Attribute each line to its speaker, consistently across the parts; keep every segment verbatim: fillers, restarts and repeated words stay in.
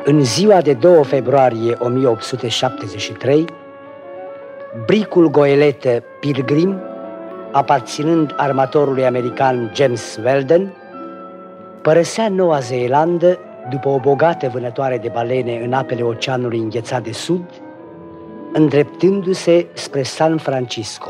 Speaker 1: În ziua de doi februarie o mie opt sute șaptezeci și trei, bricul goeletă Pilgrim, aparținând armatorului american James Weldon, părăsea Noua Zeelandă după o bogată vânătoare de balene în apele Oceanului Înghețat de Sud, îndreptându-se spre San Francisco.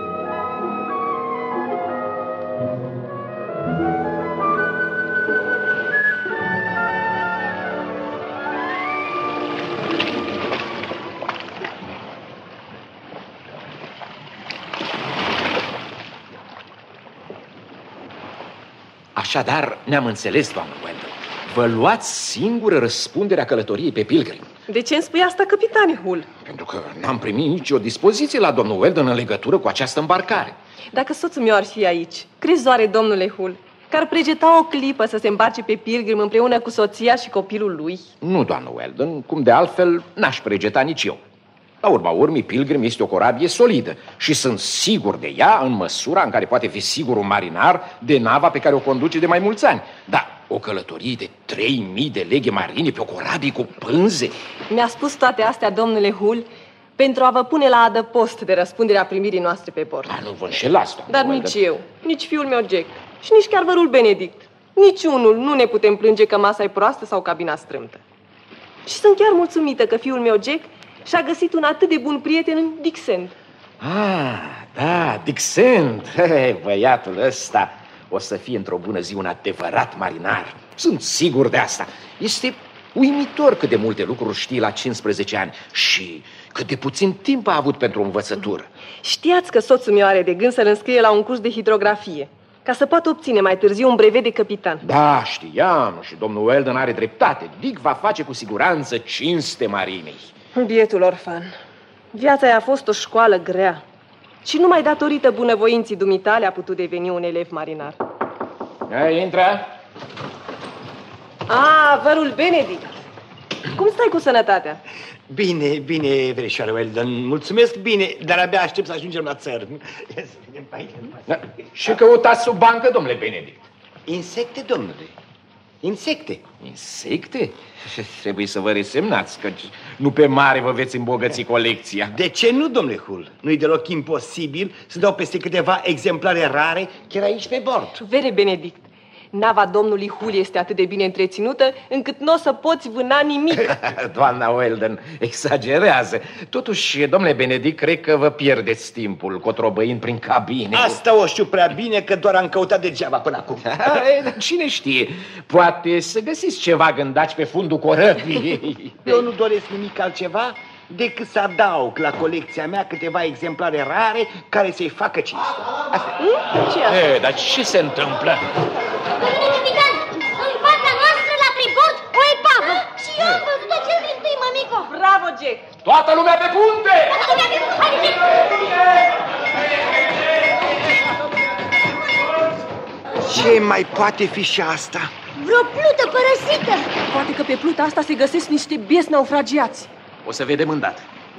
Speaker 2: Așadar, ne-am înțeles, doamnă Weldon. Vă luați singură răspunderea călătoriei pe Pilgrim.
Speaker 3: De ce îmi spui asta, capitane Hull?
Speaker 2: Pentru că n-am primit nicio dispoziție la domnul Weldon în legătură cu această îmbarcare.
Speaker 3: Dacă soțul meu ar fi aici, crezi oare, domnule Hull, că ar pregeta o clipă să se îmbarce pe Pilgrim împreună cu soția și copilul lui?
Speaker 2: Nu, doamnă Weldon, cum de altfel n-aș pregeta nici eu. La urma urmei, Pilgrim este o corabie solidă și sunt sigur de ea în măsura în care poate fi sigur un marinar de nava pe care o conduce de mai mulți ani. Dar o călătorie de trei mii de leghe marine pe o corabie cu pânze...
Speaker 3: Mi-a spus toate astea, domnule Hull, pentru a vă pune la adăpost de răspunderea primirii noastre pe bord.
Speaker 2: Dar nu vă înșelați, doamnă
Speaker 3: Dar
Speaker 2: Weldon.
Speaker 3: nici eu, nici fiul meu Jack și nici chiar vărul Benedict. Niciunul nu ne putem plânge că masa e proastă sau cabina strâmtă. Și sunt chiar mulțumită că fiul meu Jack și-a găsit un atât de bun prieten în Dick Sand.
Speaker 2: Ah, da, Dick Sand. Hey, băiatul ăsta o să fie într-o bună zi un adevărat marinar. Sunt sigur de asta. Este uimitor cât de multe lucruri știe la cincisprezece ani și cât de puțin timp a avut pentru învățătură.
Speaker 3: Știați că soțul meu are de gând să-l înscrie la un curs de hidrografie, ca să poată obține mai târziu un brevet de capitan.
Speaker 2: Da, știam, și domnul Weldon are dreptate. Dick va face cu siguranță cinste marinei.
Speaker 3: Bietul orfan, viața i-a fost o școală grea și numai datorită bunăvoinții dumitale a putut deveni un elev marinar.
Speaker 2: Hai, intră!
Speaker 3: Ah, vărul Benedict! Cum stai cu sănătatea?
Speaker 4: Bine, bine, verișoară Weldon, mulțumesc bine, dar abia aștept să ajungem la țărm.
Speaker 2: Da. Și căutați sub bancă, domnule Benedict?
Speaker 4: Insecte, domnule, insecte.
Speaker 2: Insecte? Trebuie să vă resemnați, că nu pe mare vă veți îmbogăți colecția.
Speaker 4: De ce nu, domnule Hull? Nu-i deloc imposibil să dau peste câteva exemplare rare chiar aici pe bord.
Speaker 3: Vere Benedict, nava domnului Hull este atât de bine întreținută încât nu o să poți vâna nimic.
Speaker 2: Doamna Weldon exagerează. Totuși, domnule Benedict, cred că vă pierdeți timpul cotrobăind prin cabine.
Speaker 4: Asta o știu prea bine, că doar am căutat degeaba până acum.
Speaker 2: Cine știe, poate să găsiți ceva gândaci pe fundul corăbii.
Speaker 4: Eu nu doresc nimic altceva decât să adaug la colecția mea câteva exemplare rare care să-i facă cinste. Asta.
Speaker 3: Ce asta?
Speaker 2: E, dar ce se întâmplă?
Speaker 5: Domnule capitan, în fața noastră la tribord o epavă. Și eu am văzut-o cel din tâi, mămico.
Speaker 3: Bravo, Jack!
Speaker 2: Toată lumea pe punte!
Speaker 5: Toată lumea pe punte!
Speaker 4: Ce mai poate fi și asta?
Speaker 5: Vreo plută părăsită.
Speaker 3: Poate că pe pluta asta se găsesc niște biesi naufragiați.
Speaker 2: O să vedem îndată.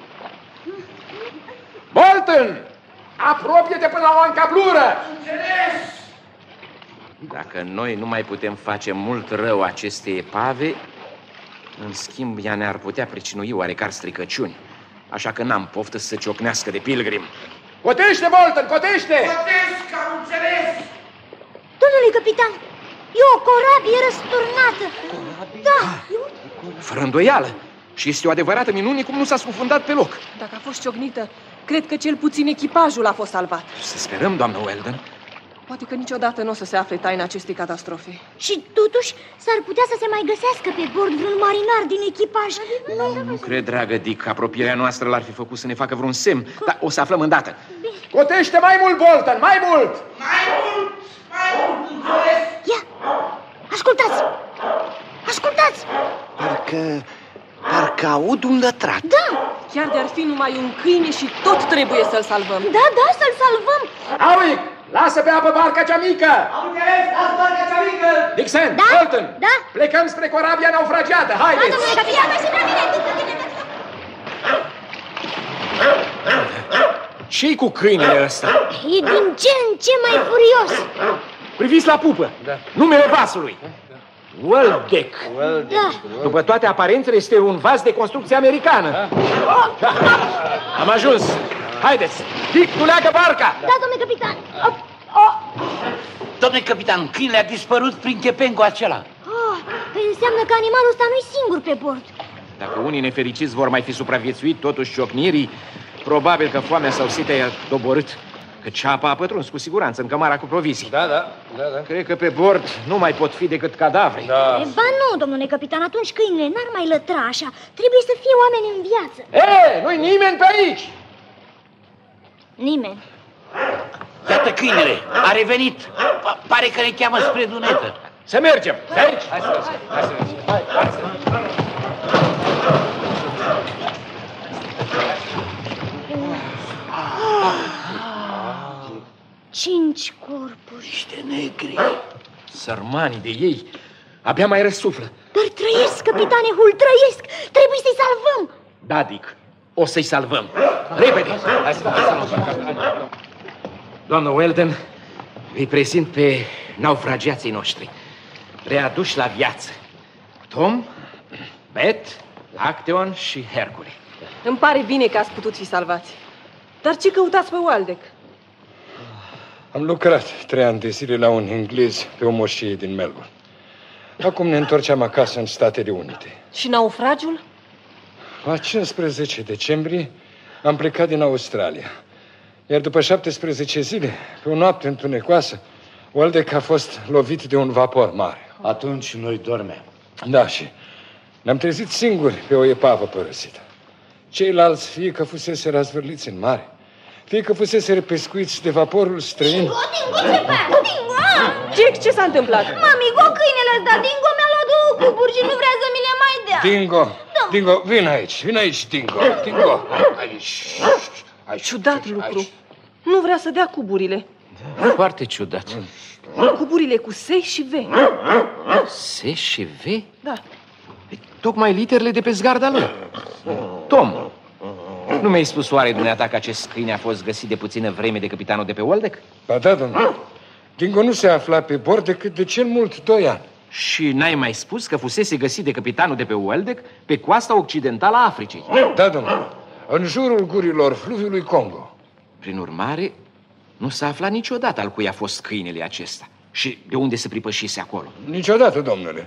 Speaker 2: Bolton! Apropie-te până la o încablură! Înțeles! Dacă noi nu mai putem face mult rău acestei epave, în schimb ea ne-ar putea pricinui oarecare stricăciuni. Așa că n-am poftă să se ciocnească de Pilgrim. Cotește, Bolton, cotește!
Speaker 6: Cotesc, am înțeles!
Speaker 5: Domnule capitan, e o corabie răsturnată. Da.
Speaker 2: Fără îndoială. Și este o adevărată minune cum nu s-a scufundat pe loc.
Speaker 3: Dacă a fost ciocnită, cred că cel puțin echipajul a fost salvat.
Speaker 2: Să sperăm, doamnă Weldon.
Speaker 3: Poate că niciodată nu o să se afle taina acestei catastrofe.
Speaker 5: Și totuși s-ar putea să se mai găsească pe bord vreun marinar din echipaj.
Speaker 2: Nu, nu cred, dragă Dick, apropierea noastră l-ar fi făcut să ne facă vreun semn. Dar o să aflăm îndată. Cotește mai mult, Bolton, mai mult!
Speaker 6: Mai mult, mai mult, înțeles!
Speaker 5: Ia, ascultați! Ascultați!
Speaker 4: Parcă, parcă aud un lătrat.
Speaker 5: Da!
Speaker 3: Chiar de-ar fi numai un câine și tot trebuie să-l salvăm.
Speaker 5: Da, da, să-l salvăm.
Speaker 2: Auic, lasă pe apă barca cea mică!
Speaker 6: Am înțeles, lasă barca cea mică!
Speaker 2: Dixon,
Speaker 5: Da?
Speaker 2: Bolton,
Speaker 5: Da?
Speaker 2: plecăm spre corabia naufragiată,
Speaker 5: Da,
Speaker 2: haideți!
Speaker 5: domnule capitan, și la mine.
Speaker 2: Ce-i cu câinele ăsta?
Speaker 5: E din ce în ce mai furios.
Speaker 2: Priviți la pupă, da. Numele vasului. Waldeck.
Speaker 5: Da.
Speaker 2: După toate aparențele, este un vas de construcție americană. Da. Am ajuns. Haideți, Dick, tu leagă barca.
Speaker 5: Da, domnule capitan. Oh, oh.
Speaker 4: Domnule capitan, câinele a dispărut prin chepengo acela.
Speaker 5: Oh, păi înseamnă că animalul ăsta nu-i singur pe bord.
Speaker 2: Dacă unii nefericiți vor mai fi supraviețuit totuși ciocnirii, probabil că foamea sau setea i-a doborât. Că ceapa a pătruns cu siguranță în cămara cu provizii.
Speaker 7: Da, da, da, da.
Speaker 2: Cred că pe bord nu mai pot fi decât cadavre.
Speaker 7: Da.
Speaker 5: E, ba nu, domnule capitan, atunci câinele n-ar mai lătra așa. Trebuie să fie oameni în viață.
Speaker 2: E, nu-i nimeni pe aici!
Speaker 5: Nimeni.
Speaker 4: Iată câinele, a revenit. Pa pare că ne cheamă spre dunetă.
Speaker 2: Să mergem, de aici!
Speaker 7: Hai să mergem, hai să mergem. Hai, hai să mergem.
Speaker 5: Cinci corpuri.
Speaker 4: Niște negri.
Speaker 2: Sărmanii de ei abia mai răsuflă.
Speaker 5: Dar trăiesc, capitane Hull, trăiesc. Trebuie să-i salvăm.
Speaker 2: Da, Dick, o să-i salvăm. Repede!
Speaker 7: Hai să mergem.
Speaker 2: Doamnă Weldon, îi prezint pe naufragiații noștri, readuși la viață. Tom, Beth, Acteon și Hercule.
Speaker 3: Îmi pare bine că ați putut fi salvați. Dar ce căutați pe Waldeck?
Speaker 7: Am lucrat trei ani de zile la un englez pe o moșie din Melbourne. Acum ne întorceam acasă în Statele Unite.
Speaker 3: Și naufragiul?
Speaker 7: La cincisprezece decembrie am plecat din Australia. Iar după șaptesprezece zile, pe o noapte întunecoasă, Waldeck a fost lovit de un vapor mare.
Speaker 4: Atunci noi dormeam.
Speaker 7: Da, și ne-am trezit singuri pe o epavă părăsită. Ceilalți, fie că fusese razvârliți în mare, fie că fusese pescuiți de vaporul străin.
Speaker 5: Dingo, Dingo, ce faci? Dingo!
Speaker 3: Jack, ce s-a întâmplat?
Speaker 5: Mamigo, câinele ăsta, Dingo mi-a luat două cuburi și nu vrea să mi le mai dea.
Speaker 7: Dingo, Dingo, vin aici, vin aici, Dingo. Dingo, aici. Aici.
Speaker 3: Ciudat lucru. Nu vrea să dea cuburile.
Speaker 2: Da, foarte ciudat.
Speaker 3: Cuburile cu S și V.
Speaker 2: S și V?
Speaker 3: Da.
Speaker 2: Tocmai literele de pe zgarda lui. Tom, nu mi-ai spus oare dumneata că acest câine a fost găsit de puțină vreme de capitanul de pe Waldeck?
Speaker 7: Ba da, domnule. Dingo nu se afla pe bord decât de cel mult doi ani.
Speaker 2: Și n-ai mai spus că fusese găsit de capitanul de pe Waldeck pe coasta occidentală a Africii?
Speaker 7: Da, domnule. În jurul gurilor fluviului Congo.
Speaker 2: Prin urmare, nu s-a aflat niciodată al cui a fost câinele acesta și de unde se pripășise acolo.
Speaker 7: Niciodată, domnule.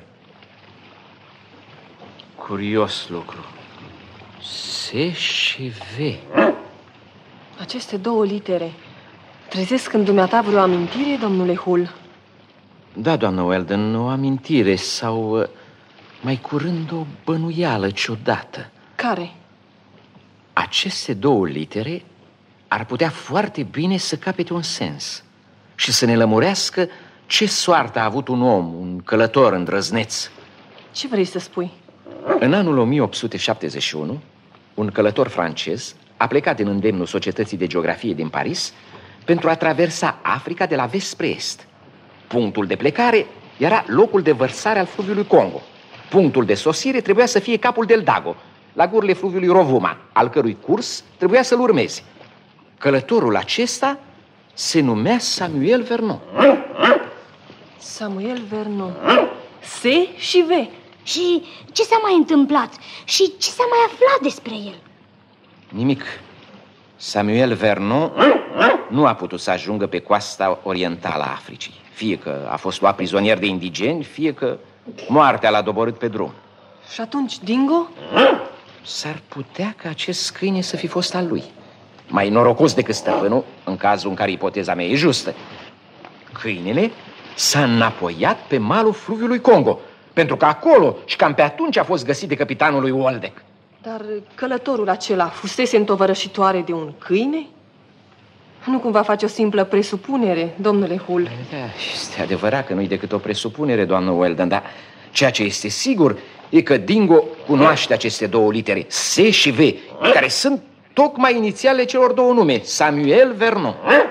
Speaker 2: Curios lucru. S și V.
Speaker 3: Aceste două litere trezesc în dumneata vreo amintire, domnule Hull?
Speaker 2: Da, doamnă Weldon, o amintire sau mai curând o bănuială ciudată.
Speaker 3: Care?
Speaker 2: Aceste două litere ar putea foarte bine să capete un sens și să ne lămurească ce soartă a avut un om, un călător îndrăzneț.
Speaker 3: Ce vrei să spui?
Speaker 2: În anul o mie opt sute șaptezeci și unu, un călător francez a plecat din îndemnul Societății de Geografie din Paris pentru a traversa Africa de la vest spre est. Punctul de plecare era locul de vărsare al fluviului Congo. Punctul de sosire trebuia să fie capul del Dago, la gurile fluviului Rovuma, al cărui curs trebuia să-l urmeze. Călătorul acesta se numea Samuel Vernon.
Speaker 3: Samuel Vernon. S și V.
Speaker 5: Și ce s-a mai întâmplat? Și ce s-a mai aflat despre el?
Speaker 2: Nimic. Samuel Vernon nu a putut să ajungă pe coasta orientală a Africii. Fie că a fost luat prizonier de indigeni, fie că moartea l-a doborât pe drum.
Speaker 3: Și atunci Dingo?
Speaker 2: S-ar putea ca acest câine să fi fost al lui. Mai norocos decât stăpânul, în cazul în care ipoteza mea e justă. Câinele s-a înapoiat pe malul fluviului Congo, pentru că acolo și cam pe atunci a fost găsit de capitanul lui Waldeck.
Speaker 3: Dar călătorul acela fusese întovărășitoare de un câine? Nu cumva face o simplă presupunere, domnule Hull?
Speaker 2: Da, este adevărat că nu-i decât o presupunere, doamnă Weldon, dar ceea ce este sigur e că Dingo cunoaște aceste două litere, S și V, care sunt tocmai inițialele celor două nume, Samuel Vernon.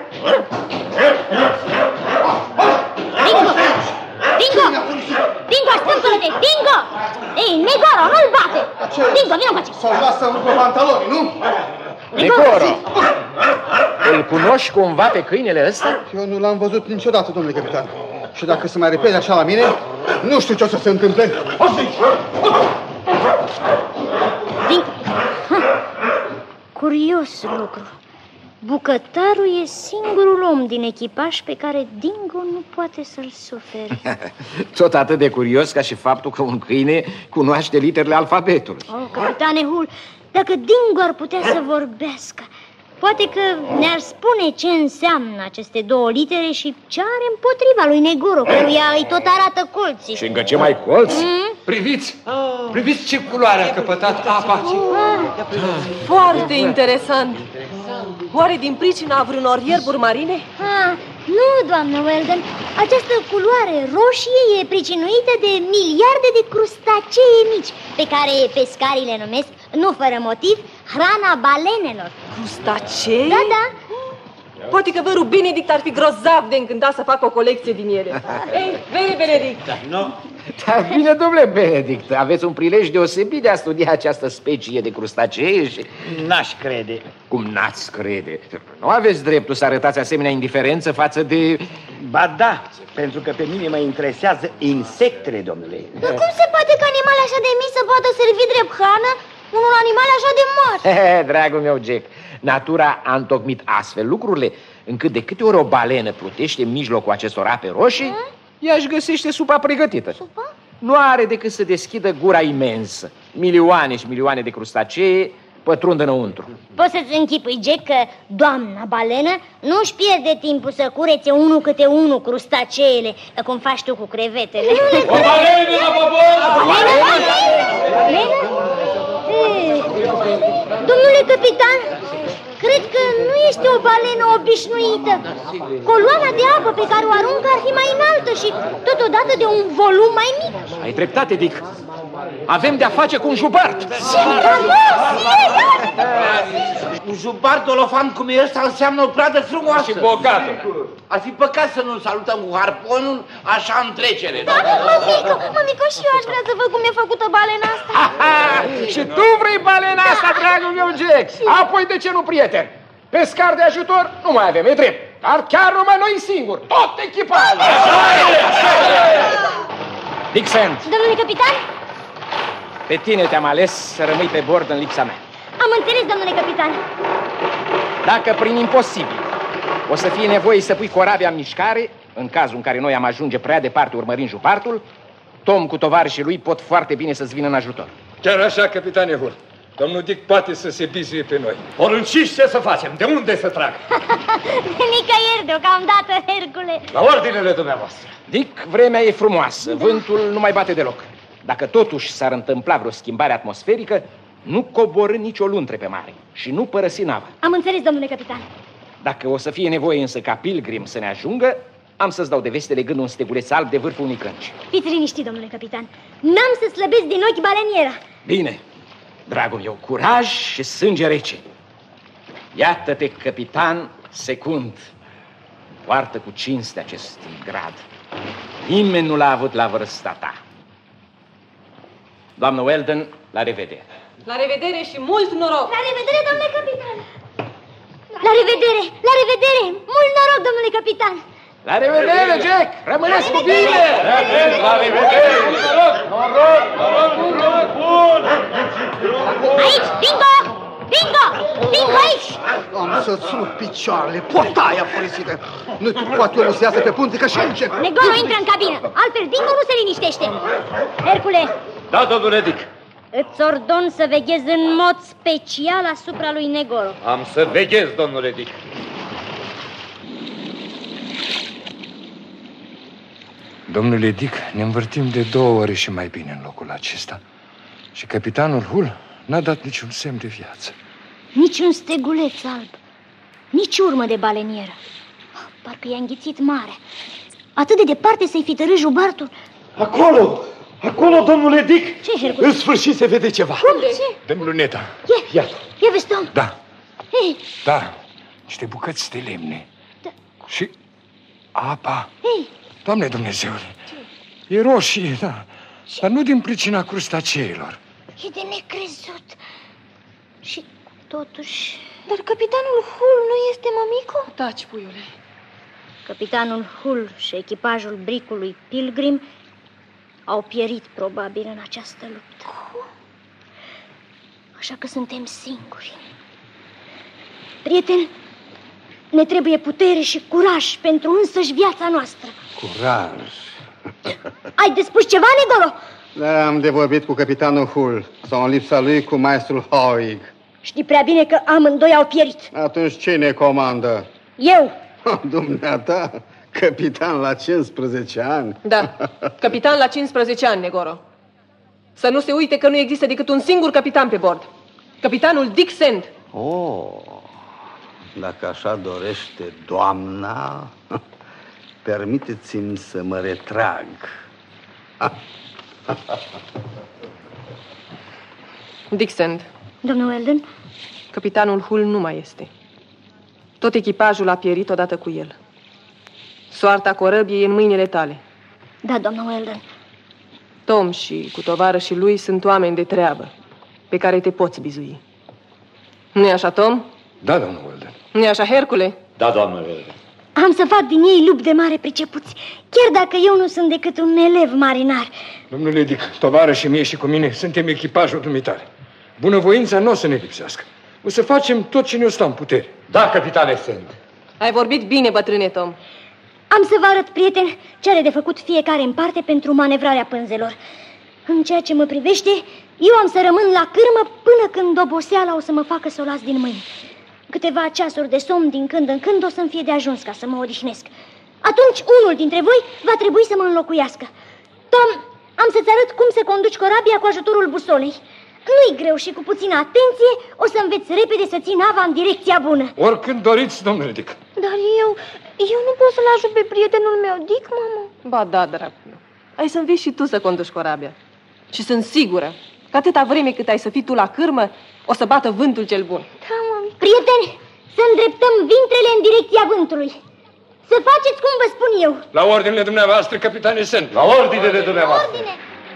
Speaker 5: Dingo! Dingo! Dingo, stâmpălă-te! Dingo! Ei, Negoro, nu-l bate! Dingo, vină încoace!
Speaker 6: Sau lasă cu pantaloni, nu?
Speaker 2: Negoro! Îl cunoști cumva pe câinele ăsta?
Speaker 6: Eu nu l-am văzut niciodată, domnule capitan. Și dacă se mai repede așa la mine, nu știu ce o să se întâmple. O să
Speaker 5: Din... Curios lucru. Bucătarul e singurul om din echipaj pe care Dingo nu poate să-l sufere.
Speaker 2: Tot atât de curios ca și faptul că un câine cunoaște literele alfabetului.
Speaker 5: Oh, capitane Hull, dacă Dingo ar putea să vorbească, poate că ne-ar spune ce înseamnă aceste două litere și ce are împotriva lui Negoro, căruia îi tot arată colții.
Speaker 2: Și încă ce mai colți?
Speaker 5: Mm?
Speaker 7: Priviți! Priviți ce culoare a căpătat apa!
Speaker 3: Ah, foarte interesant! Oare din pricina vreunor ierburi marine?
Speaker 5: Ah, nu, doamnă Weldon. Această culoare roșie e pricinuită de miliarde de crustacee mici, pe care pescarii le numesc, nu fără motiv, hrana balenelor.
Speaker 3: Crustacee?
Speaker 5: Da, da.
Speaker 3: Poate că vărul Benedict ar fi grozav de încântat să facă o colecție din ele. Ei, vei, Benedict!
Speaker 4: Nu.
Speaker 2: Dar bine, domnule Benedict, aveți un prilej deosebit de a studia această specie de crustacee și...
Speaker 4: N-aș crede.
Speaker 2: Cum n-ați crede? Nu aveți dreptul să arătați asemenea indiferență față de...
Speaker 4: Ba da, pentru că pe mine mă interesează insectele, domnule.
Speaker 5: Dar cum se poate că animale așa de mici să poată servi drept hrană unul animal așa de mari?
Speaker 2: He, dragul meu Jack, natura a întocmit astfel lucrurile, încât de câte ori o balenă plutește în mijlocul acestor ape roșii, hmm? ea își găsește supa pregătită.
Speaker 5: Supa?
Speaker 2: Nu are decât să deschidă gura imensă. Milioane și milioane de crustacee pătrund înăuntru.
Speaker 5: Poți să-ți închipui, Jack, că doamna balenă nu-și pierde timpul să curețe unul câte unul crustaceele, cum faci tu cu crevetele.
Speaker 7: O balenă la babor!
Speaker 5: Domnule capitan, cred că nu este o balenă obișnuită. Coloana de apă pe care o aruncă ar fi mai înaltă și totodată de un volum mai mic.
Speaker 2: Ai dreptate, Dick. Avem de-a face cu un jubart.
Speaker 8: Un jubart dolofan cum e ăsta înseamnă o pradă frumoasă.
Speaker 7: Și bogată.
Speaker 8: Ar fi păcat să nu-l salutăm cu harponul așa în trecere.
Speaker 5: Da, mămico, mămico, și eu aș vrea să văd cum e făcută balena asta.
Speaker 2: Aha, și tu vrei balena asta, dragul meu Jack? Apoi de ce nu, prieten? Pescar de ajutor nu mai avem, e drept. Dar chiar numai noi singuri, tot echipajul. Dixon.
Speaker 5: Domnule capitan?
Speaker 2: Pe tine te-am ales să rămâi pe bord în lipsa mea.
Speaker 5: Am înțeles, domnule capitan.
Speaker 2: Dacă prin imposibil o să fie nevoie să pui corabia în mișcare, în cazul în care noi am ajunge prea departe urmărind jupartul, Tom cu tovarășii lui pot foarte bine să-ți vină în ajutor.
Speaker 7: Chiar așa, capitane Hull. Domnul Dick poate să se bizuie pe noi.
Speaker 9: Porunciți ce să facem? De unde să trag?
Speaker 5: Nicăieri deocamdată, Hercule.
Speaker 9: La ordinele dumneavoastră.
Speaker 2: Dick, vremea e frumoasă, da. Vântul nu mai bate deloc. Dacă totuși s-ar întâmpla vreo schimbare atmosferică, nu coborî nicio luntre pe mare și nu părăsi nava.
Speaker 5: Am înțeles, domnule capitan.
Speaker 2: Dacă o să fie nevoie însă ca Pilgrim să ne ajungă, am să-ți dau de veste legând un steguleț alb de vârful unui cănci.
Speaker 5: Fiți liniștit, domnule capitan. N-am să slăbesc din ochi baleniera.
Speaker 2: Bine, dragul meu, curaj și sânge rece. Iată-te, capitan secund. Poartă cu cinste acest grad. Nimeni nu l-a avut la vârsta ta. Doamnă Weldon, la revedere.
Speaker 3: La revedere și mult noroc!
Speaker 5: La revedere, domnule capitan! La revedere! La revedere! Mult noroc, domnule capitan!
Speaker 2: La revedere, Jack! Rămâneți cu bine!
Speaker 7: La revedere! Noroc! Noroc! Noroc! Noroc! Bun!
Speaker 5: Aici! Bingo! Bingo! Bingo aici!
Speaker 6: Am să-ți rup picioarele, portaia folosită. Nu poate omul să iasă pe punte, că și încep.
Speaker 5: Negoro intră în cabină, altfel Dingo nu se liniștește. Hercule!
Speaker 9: Da, domnule Dick.
Speaker 5: Îți ordon să veghezi în mod special asupra lui Negoro.
Speaker 9: Am să veghez, domnule Dick.
Speaker 7: Domnule Dick, ne învârtim de două ore și mai bine în locul acesta. Și capitanul Hull n-a dat niciun semn de viață.
Speaker 5: Niciun steguleț alb, nici urmă de balenieră. Parcă i-a înghițit mare. Atât de departe să-i fi tărât jubartul.
Speaker 9: Acolo! Acolo, domnule Dick!
Speaker 5: Ce, Hercule?
Speaker 9: În sfârșit se vede ceva.
Speaker 5: Cum? Ce?
Speaker 7: Dăm luneta.
Speaker 5: Ia,
Speaker 9: Iată.
Speaker 5: ia vezi, Tom.
Speaker 7: Da,
Speaker 5: Hei,
Speaker 7: da, niște bucăți de lemne.
Speaker 5: Da.
Speaker 7: Și apa.
Speaker 5: hei,
Speaker 7: Doamne Dumnezeule, e roșie, da, dar nu din pricina crustaceilor.
Speaker 5: e de necrezut. Și totuși... Dar capitanul Hull nu este mămico?
Speaker 3: Taci, puiule.
Speaker 5: Capitanul Hull și echipajul bricului Pilgrim au pierit probabil în această luptă. Așa că suntem singuri. Prieteni, ne trebuie putere și curaj pentru însăși viața noastră.
Speaker 6: Curaj.
Speaker 5: Ai de spus ceva, Negoro?
Speaker 6: Da, am de vorbit cu capitanul Hull sau în lipsa lui cu maestrul Hoig.
Speaker 5: Știi prea bine că amândoi au pierit.
Speaker 6: Atunci cine comandă?
Speaker 5: Eu.
Speaker 6: Dumneata, capitan la cincisprezece ani.
Speaker 3: Da, capitan la cincisprezece ani, Negoro. Să nu se uite că nu există decât un singur capitan pe bord. Capitanul Dick Sand.
Speaker 6: Oh, dacă așa dorește doamna, permiteți-mi să mă retrag.
Speaker 3: Dick Sand.
Speaker 5: Domnul Weldon?
Speaker 3: Capitanul Hull nu mai este. Tot echipajul a pierit odată cu el. Soarta corăbiei e în mâinile tale.
Speaker 5: Da, domnul Weldon.
Speaker 3: Tom și cu tovarășii lui sunt oameni de treabă pe care te poți bizui. Nu-i așa, Tom?
Speaker 7: Da, domnul Weldon.
Speaker 3: Nu-i așa, Hercule?
Speaker 9: Da, doamnă Weldon.
Speaker 5: Am să fac din ei lupi de mare pricepuți, chiar dacă eu nu sunt decât un elev marinar.
Speaker 7: Domnule Dick, tovarășii mie și cu mine suntem echipajul dumitare. Bunăvoința nu o să ne lipsească. O să facem tot ce ne-o stă în putere.
Speaker 9: Da, capitane Sand.
Speaker 3: Ai vorbit bine, bătrâne Tom.
Speaker 5: Am să vă arăt, prieteni, ce are de făcut fiecare în parte pentru manevrarea pânzelor. În ceea ce mă privește, eu am să rămân la cârmă până când oboseala o să mă facă să o las din mâini. Câteva ceasuri de somn din când în când o să-mi fie de ajuns ca să mă odihnesc. Atunci unul dintre voi va trebui să mă înlocuiască. Tom, am să-ți arăt cum se conduci corabia cu ajutorul busolei. Nu-i greu și cu puțină atenție o să înveți repede să ții nava în direcția bună.
Speaker 7: Oricând doriți, domnule Dick.
Speaker 5: Dar eu, eu nu pot să-l ajut pe prietenul meu, Dick, mamă.
Speaker 3: Ba da, dragul. Ai să înveți și tu să conduci corabia. Și sunt sigură că atâta vreme cât ai să fii tu la cârmă, o să bată vântul cel bun.
Speaker 5: Da, mami. Prieteni, să îndreptăm vintrele în direcția vântului. Să faceți cum vă spun eu.
Speaker 7: La ordinele dumneavoastră, capitane Sand.
Speaker 9: La ordinele dumneavoastră.
Speaker 5: Ordine.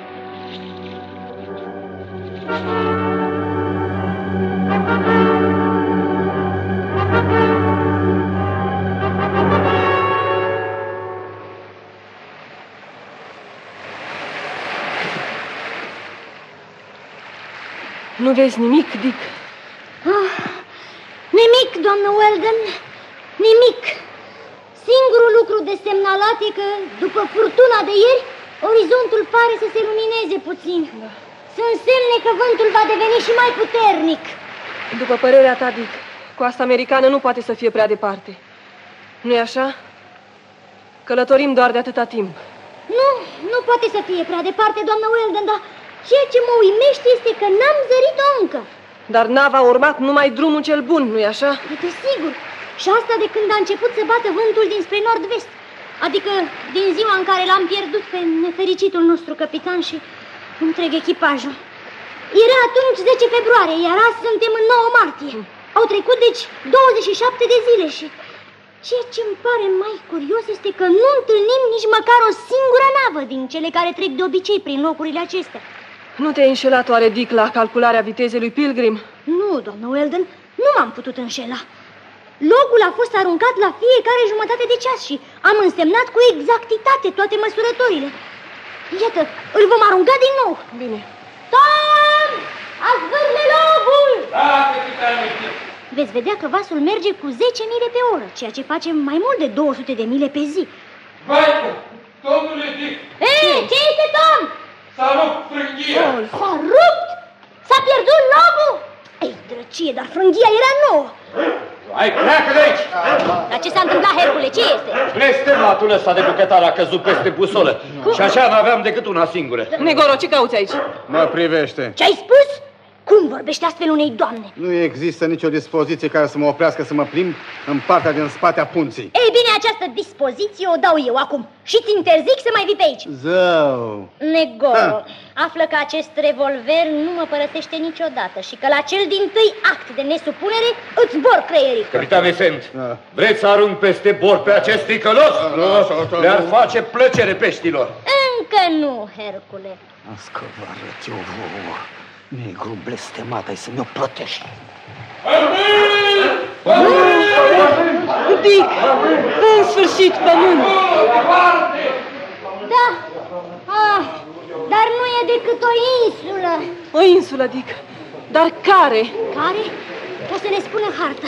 Speaker 3: Nu vezi nimic, Dick?
Speaker 5: Ah, nimic, doamnă Weldon, nimic. Singurul lucru de semnalat e că, după furtuna de ieri, orizontul pare să se lumineze puțin. Da. Sunt semne că vântul va deveni și mai puternic.
Speaker 3: După părerea ta, Dick, coasta americană nu poate să fie prea departe. Nu-i așa? Călătorim doar de atâta timp.
Speaker 5: Nu, nu poate să fie prea departe, doamnă Weldon, dar ceea ce mă uimește este că n-am zărit-o încă.
Speaker 3: Dar nava a urmat numai drumul cel bun, nu-i așa?
Speaker 5: Desigur. Și asta de când a început să bată vântul dinspre nord-vest. Adică din ziua în care l-am pierdut pe nefericitul nostru capitan și întreg echipajul. Era atunci zece februarie, iar azi suntem în nouă martie. Au trecut, deci, douăzeci și șapte de zile și... ceea ce îmi pare mai curios este că nu întâlnim nici măcar o singură navă din cele care trec de obicei prin locurile acestea.
Speaker 3: Nu te-ai înșelat oare, Dick, la calcularea vitezei lui Pilgrim?
Speaker 5: Nu, doamnă Weldon, nu m-am putut înșela. Logul a fost aruncat la fiecare jumătate de ceas și am însemnat cu exactitate toate măsurătorile. Iată, îl vom arunca din nou.
Speaker 3: Bine.
Speaker 5: Tom! Azvârle logul!
Speaker 9: Da, capitane.
Speaker 5: Veți vedea că vasul merge cu zece mile pe oră, ceea ce face mai mult de două sute de mile pe zi.
Speaker 7: Vai, domnule Dick!
Speaker 5: Ei, ce este, Tom?
Speaker 7: S-a rupt frânghia!
Speaker 5: S-a rupt? S-a pierdut logul? Ei, drăcie, dar frânghia era nouă.
Speaker 9: Hai, pleacă de aici!
Speaker 5: Dar ce s-a întâmplat, Hercule? Ce este?
Speaker 9: Blestematul ăsta de bucătar a căzut peste busolă. Și așa n-aveam decât una singură.
Speaker 3: Negoro, ce cauți aici?
Speaker 6: Mă privește.
Speaker 5: Ce ai spus? Cum vorbește astfel unei doamne?
Speaker 6: Nu există nicio dispoziție care să mă oprească să mă plimb în partea din spate a punții.
Speaker 5: Ei bine, această dispoziție o dau eu acum și ți interzic să mai vii pe aici.
Speaker 6: Zău!
Speaker 5: Negoro, află că acest revolver nu mă părăsește niciodată și că la cel dintâi act de nesupunere îți zbor creierii.
Speaker 9: Capitane Sand, vreți să arunc peste bord pe acest ticălos? Le-ar face plăcere peștilor.
Speaker 5: Încă nu, Hercule.
Speaker 4: Ască vă arăt eu vouă. Negru blestemat, ai să mi-o plătești.
Speaker 3: Dick! În sfârșit, pământ!
Speaker 5: Da. Ah, dar nu e decât o insulă.
Speaker 3: O insulă, Dick. Dar care?
Speaker 5: Care? O să ne spună harta.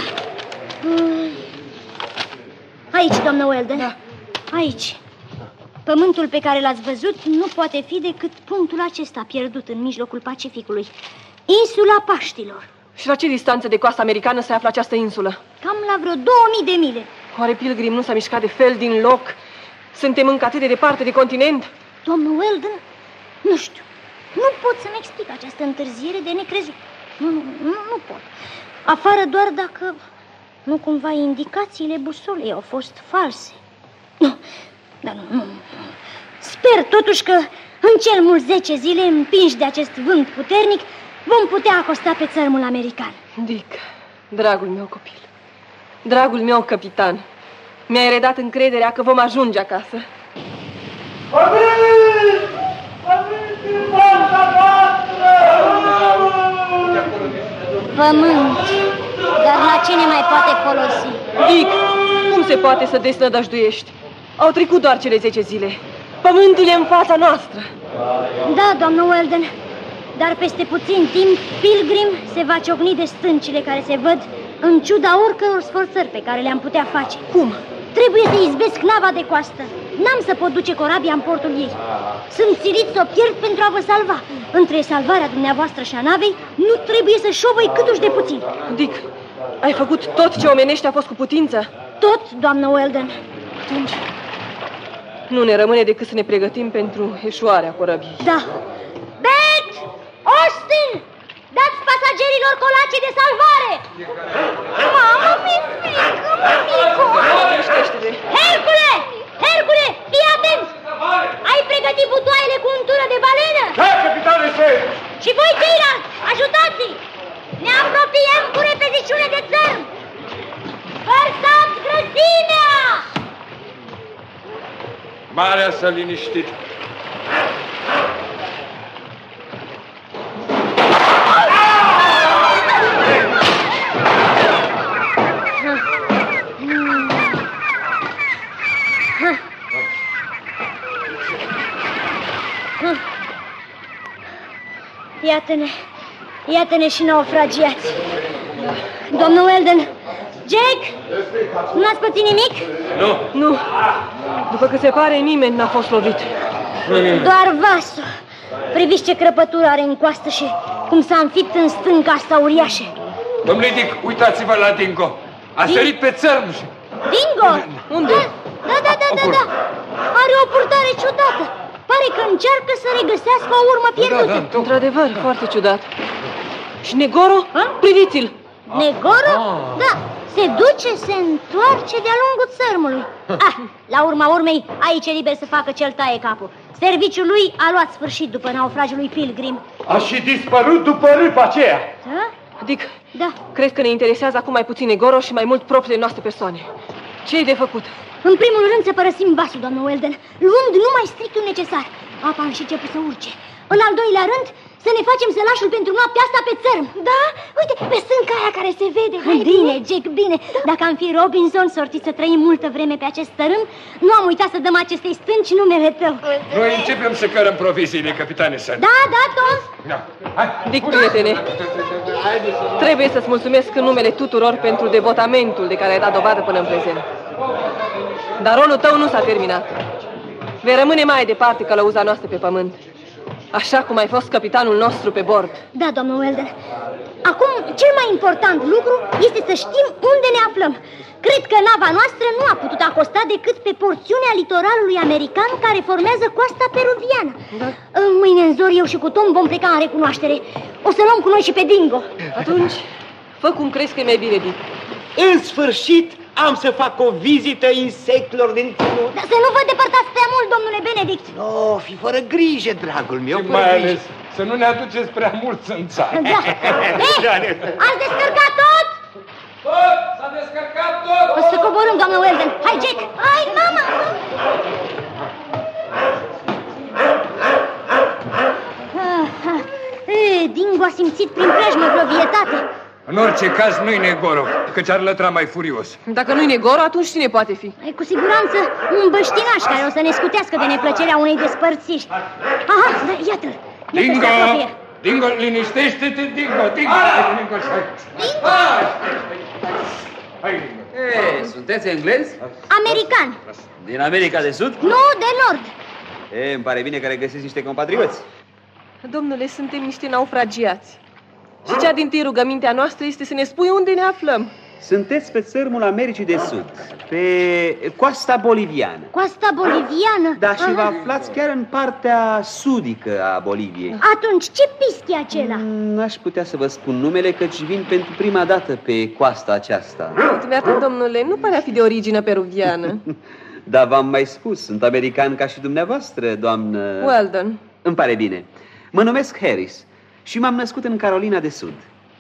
Speaker 5: Aici, doamnă Weldon. Da. Aici. Pământul pe care l-ați văzut nu poate fi decât punctul acesta pierdut în mijlocul Pacificului. Insula Paștilor.
Speaker 3: Și la ce distanță de coasta americană se află această insulă?
Speaker 5: Cam la vreo două mii de mile.
Speaker 3: Oare Pilgrim nu s-a mișcat de fel din loc? Suntem încă atât de departe de continent?
Speaker 5: Doamnă Weldon, nu știu. Nu pot să-mi explic această întârziere de necrezut. Nu, nu, nu, nu pot. Afară doar dacă nu cumva indicațiile busolei au fost false. Nu, dar nu, nu. Sper totuși că în cel mult zece zile, împinși de acest vânt puternic, vom putea acosta pe țărmul american.
Speaker 3: Dick, dragul meu copil, dragul meu capitan, mi-ai redat încrederea că vom ajunge acasă.
Speaker 5: Pământ, dar la ce ne mai poate folosi?
Speaker 3: Dick, cum se poate să desnădăjduiești? Au trecut doar cele zece zile. Pământul e în fața noastră.
Speaker 5: Da, doamnă Weldon, dar peste puțin timp Pilgrim se va ciocni de stâncile care se văd, în ciuda oricăror sforțări pe care le-am putea face.
Speaker 3: Cum?
Speaker 5: Trebuie să izbesc nava de coastă. N-am să pot duce corabia în portul ei. Sunt silit să o pierd pentru a vă salva. Între salvarea dumneavoastră și a navei, nu trebuie să șovăi câtuși de puțin.
Speaker 3: Dick, ai făcut tot ce omenește a fost cu putință?
Speaker 5: Tot, doamnă Weldon.
Speaker 3: Atunci, nu ne rămâne decât să ne pregătim pentru eșuarea corăbiei.
Speaker 5: Da. Beck! Austin! Dați pasagerilor colace de salvare! Mamă, mi-e frică, mămico! Hercule! Hercule, fii atent! Ai pregătit butoaiele cu untură de balenă?
Speaker 9: Da, capitane Sven!
Speaker 5: Și voi ceilalți, ajutați-i! Ne apropiem cu repeziciune de țărm! Vărsați grăsimea!
Speaker 7: Marea s-a liniștit.
Speaker 5: Iată-ne, iată-ne și naufragiați. Domnul Weldon, Jack, n-ați pățit nimic?
Speaker 7: Nu.
Speaker 3: Nu. După că se pare, nimeni n-a fost lovit.
Speaker 5: Doar vasul. Priviți ce crăpătură are în coastă și cum s-a înfipt în stânca asta uriașă.
Speaker 7: Domnule Dick, uitați-vă la Dingo. A
Speaker 5: Din...
Speaker 7: sărit pe țărm.
Speaker 5: Dingo?
Speaker 3: Unde?
Speaker 5: Da, da, da, da, da. Are o purtare ciudată. Pare că încearcă să regăsească o urmă pierdută.
Speaker 7: Da, da, da,
Speaker 3: într-adevăr, foarte ciudat. Și Negoro? Priviți-l!
Speaker 5: Negoro? Da, se duce, se întoarce de-a lungul țărmului. Ah, la urma urmei, aici e liber să facă cel taie capul. Serviciul lui a luat sfârșit după naufragiul lui Pilgrim.
Speaker 9: A și dispărut după râpa aceea.
Speaker 5: Da?
Speaker 3: Dick,
Speaker 5: Da.
Speaker 3: cred că ne interesează acum mai puțin Negoro și mai mult propriile noastre persoane. Ce-i de făcut?
Speaker 5: În primul rând să părăsim vasul, doamnă Weldon, luând numai strictul necesar. Apa a și început să urce. În al doilea rând, să ne facem sălașul pentru noaptea asta pe țărm. Da? Uite, pe stânca aia care se vede. Hai, bine, Jack, bine. Dacă am fi Robinson, sortit să trăim multă vreme pe acest tărâm, nu am uitat să dăm acestei stânci numele tău.
Speaker 7: Noi începem să cărăm proviziile, capitane Sven.
Speaker 5: Da, da, Tom?
Speaker 7: Da. Hai.
Speaker 3: Dick, prietene, trebuie să-ți mulțumesc în numele tuturor pentru devotamentul de care ai dat dovadă până în prezent. Dar rolul tău nu s-a terminat. Vei rămâne mai departe călăuza noastră pe pământ, așa cum ai fost capitanul nostru pe bord.
Speaker 5: Da, domnul Weldon. Acum, cel mai important lucru este să știm unde ne aflăm. Cred că nava noastră nu a putut acosta decât pe porțiunea litoralului american care formează coasta peruviană.
Speaker 3: Da.
Speaker 5: Mâine în zor, eu și cu Tom vom pleca în recunoaștere. O să luăm cu noi și pe Dingo.
Speaker 3: Atunci, fă cum crezi că e mai bine, Dick.
Speaker 4: În sfârșit, am să fac o vizită insectelor din ținut.
Speaker 5: Dar să nu vă depărtați prea mult, domnule Benedict.
Speaker 4: Nu, no, fi fără grijă, dragul meu.
Speaker 7: Și mai ales să nu ne aduceți prea mulți în țară.
Speaker 5: Da. Ei, ați descărcat tot?
Speaker 7: Tot! S-a descărcat tot!
Speaker 5: O să coborâm, doamnă Weldon. Hai, Jack! Hai, mama! Ah, ah. E, Dingo a simțit prin preajmă vreo vietate.
Speaker 7: În orice caz nu-i Negoro, căci ar lătra mai furios.
Speaker 3: Dacă nu-i Negoro, atunci cine poate fi?
Speaker 5: E cu siguranță un băștinaș care o să ne scutească de neplăcerea unei despărțiri. Aha, da, iată-l.
Speaker 7: Dingo! Dingo, liniștește-te, Dingo! Dingo! Dingo!
Speaker 5: Dingo!
Speaker 7: Hai, Dingo!
Speaker 10: Ei, sunteți englezi?
Speaker 5: American.
Speaker 10: Din America de Sud?
Speaker 5: Nu, de Nord.
Speaker 10: E, îmi pare bine că regăsiți niște compatrioți.
Speaker 3: Domnule, suntem niște naufragiați. Și cea din-tâi rugămintea noastră este să ne spui unde ne aflăm.
Speaker 10: Sunteți pe țărmul Americii de Sud, pe coasta boliviană.
Speaker 5: Coasta boliviană?
Speaker 10: Da, și vă aflați chiar în partea sudică a Boliviei.
Speaker 5: Atunci, ce pisc e acela?
Speaker 10: N-aș putea să vă spun numele, căci vin pentru prima dată pe coasta aceasta.
Speaker 3: Dumneata, domnule, nu pare a fi de origine peruviană.
Speaker 10: Dar v-am mai spus, sunt american ca și dumneavoastră, doamnă...
Speaker 3: Weldon.
Speaker 10: Îmi pare bine. Mă numesc Harris și m-am născut în Carolina de Sud.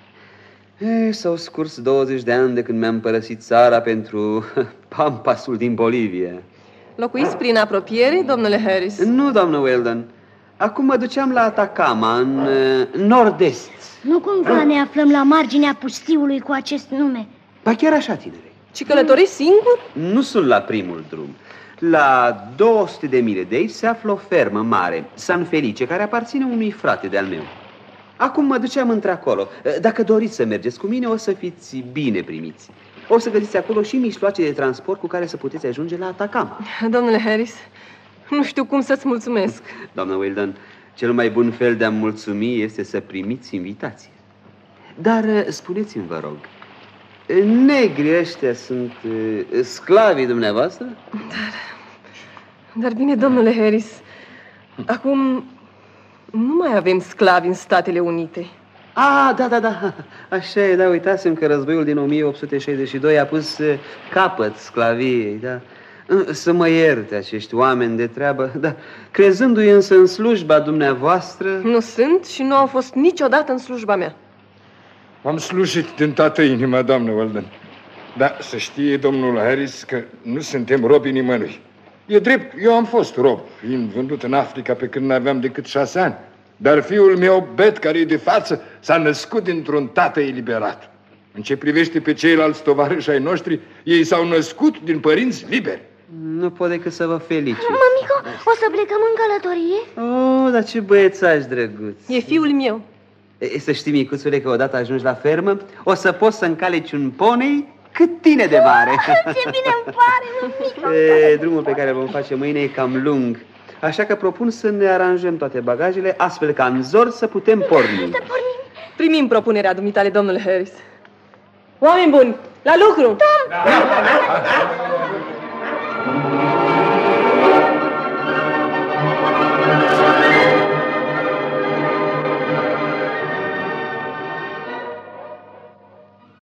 Speaker 10: S-au scurs douăzeci de ani de când mi-am părăsit țara pentru pampasul din Bolivia.
Speaker 3: Locuiți prin apropiere, domnule Harris?
Speaker 10: Nu, doamnă Weldon. Acum mă duceam la Atacama, în, în nord-est.
Speaker 5: Nu cumva ne aflăm la marginea pustiului cu acest nume?
Speaker 10: Ba chiar așa, tinere.
Speaker 3: Și călătoriți singur?
Speaker 10: Nu sunt la primul drum. La două sute de mile de aici se află o fermă mare, San Felice, care aparține unui frate de-al meu. Acum mă duceam într-acolo. Dacă doriți să mergeți cu mine, o să fiți bine primiți. O să găsiți acolo și mijloace de transport cu care să puteți ajunge la Atacama.
Speaker 3: Domnule Harris, nu știu cum să-ți mulțumesc.
Speaker 10: Doamnă Weldon, cel mai bun fel de a mulțumi este să primiți invitație. Dar spuneți-mi, vă rog, negrii ăștia sunt uh, sclavii dumneavoastră?
Speaker 3: Dar, dar bine, domnule Harris, acum nu mai avem sclavi în Statele Unite.
Speaker 10: Ah, da, da, da, așa e, da, uitasem că războiul din o mie opt sute șaizeci și doi a pus uh, capăt sclaviei, da. Să mă ierte acești oameni de treabă, da, crezându-i însă în slujba dumneavoastră...
Speaker 3: Nu sunt și nu au fost niciodată în slujba mea.
Speaker 7: Am slujit din toată inima, doamnă Weldon. Dar să știe domnul Harris că nu suntem robi nimănui. E drept, eu am fost rob, fiind vândut în Africa pe când n-aveam decât șase ani. Dar fiul meu, Bet, care e de față, s-a născut dintr-un tată eliberat. În ce privește pe ceilalți tovarăși ai noștri, ei s-au născut din părinți liberi.
Speaker 10: Nu pot decât să vă felicit.
Speaker 5: Mămico, o să plecăm în călătorie?
Speaker 10: Oh, dar ce băiețaș drăguț.
Speaker 3: E fiul meu.
Speaker 10: E, să știi, micuțule, că odată ajungi la fermă, o să poți să încaleci un ponei cât tine de mare.
Speaker 5: Ce bine îmi pare, mămico.
Speaker 10: E, drumul pe care îl vom face mâine e cam lung, așa că propun să ne aranjăm toate bagajele, astfel ca în zor să putem porni.
Speaker 5: Să pornim.
Speaker 3: Primim propunerea dumitale, domnule Harris. Oameni buni, la lucru!
Speaker 5: Tom!